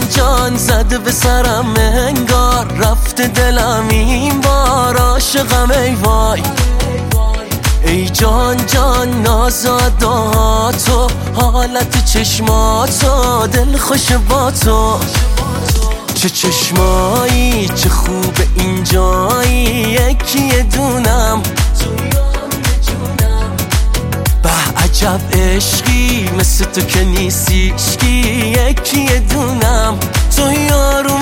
جان زده به سرم انگار رفته دلم این بار عاشقم ای وای. ای جان جان نازاداتو حالت چشماتو دل خوش با تو. چه چشمایی چه خوب اینجایی یکی دونم به عجب عشقی مثل تو که نیستیشکی یکی دونم تو یاروم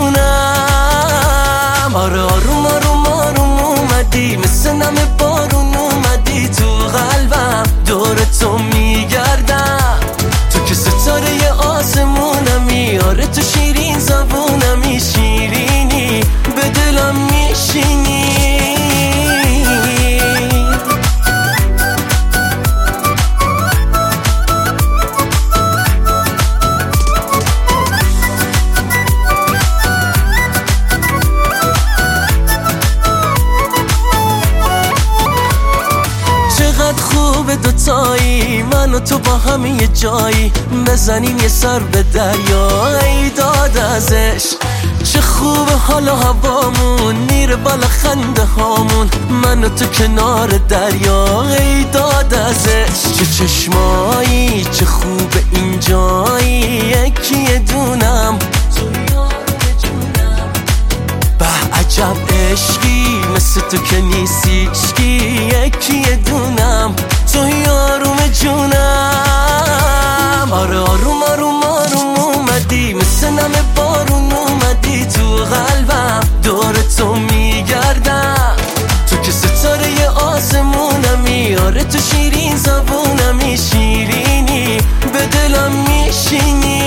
جونم. آره آروم آروم آروم اومدی مثل نم بارون اومدی تو قلبم دور تو میگردم تو که ستاره آسمونمی. آره تو شیرین زبونمی شیرینی به دلم میشینی. چقدر خوبه دوتایی من و تو با هم یه جایی بزنیم یه سر به دریا. ای داد ازش چه خوبه حالا هوامون میره بالا خنده هامون من و تو کنار دریا. ای داد ازش چه چشمایی چه خوبه اینجایی یکی دونم به عجب عشقی مثل تو که نیستیشکی یکی دونم تو یاروم جونم. آره آروم آروم آروم اومدی مثل نم بارون اومدی تو قلبم دور تو میگردم تو که ستاره آسمونمی. آره تو شیرین زبونمی شیرینی به دلم میشینی.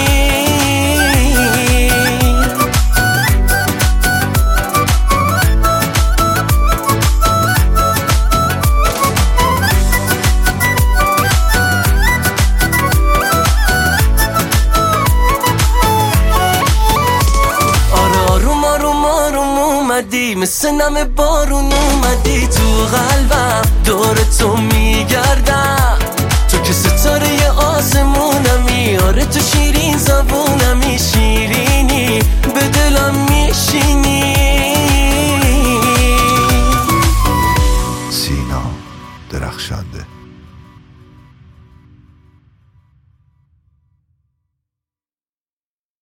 مثل نم بارون اومدی تو قلبم دور تو میگردم تو که ستاره آسمونمی. آره تو شیرین زبونمی شیرین